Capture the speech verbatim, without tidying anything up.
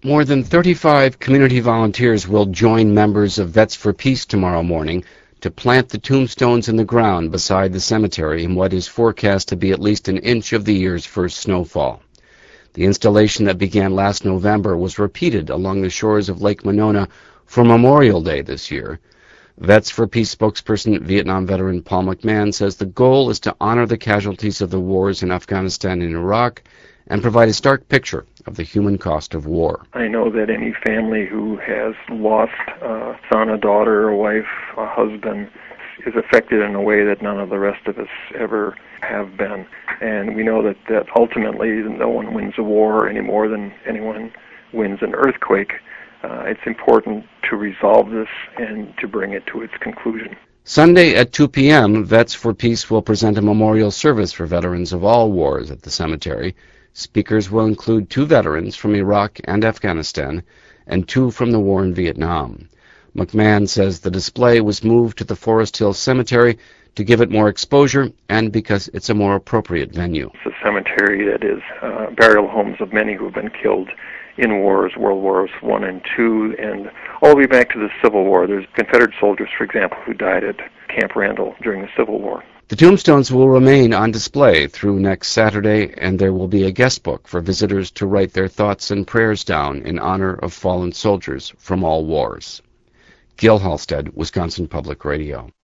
More than thirty-five community volunteers will join members of Vets for Peace tomorrow morning to plant the tombstones in the ground beside the cemetery in what is forecast to be at least an inch of the year's first snowfall. The installation that began last November was repeated along the shores of Lake Monona for Memorial Day this year. Vets for Peace spokesperson Vietnam veteran Paul McMahon says the goal is to honor the casualties of the wars in Afghanistan and Iraq and provide a stark picture of the human cost of war. I know that any family who has lost a son, a daughter, a wife, a husband is affected in a way that none of the rest of us ever have been. And we know that, that ultimately no one wins a war any more than anyone wins an earthquake. Uh, it's important to resolve this and to bring it to its conclusion. Sunday at two p.m., Vets for Peace will present a memorial service for veterans of all wars at the cemetery. Speakers will include two veterans from Iraq and Afghanistan and two from the war in Vietnam. McMahon says the display was moved to the Forest Hill Cemetery to give it more exposure and because it's a more appropriate venue. It's a cemetery that is uh, burial homes of many who have been killed in wars, World Wars One and Two, and all the way back to the Civil War. There's Confederate soldiers, for example, who died at Camp Randall during the Civil War. The tombstones will remain on display through next Saturday, and there will be a guest book for visitors to write their thoughts and prayers down in honor of fallen soldiers from all wars. Gil Halstead, Wisconsin Public Radio.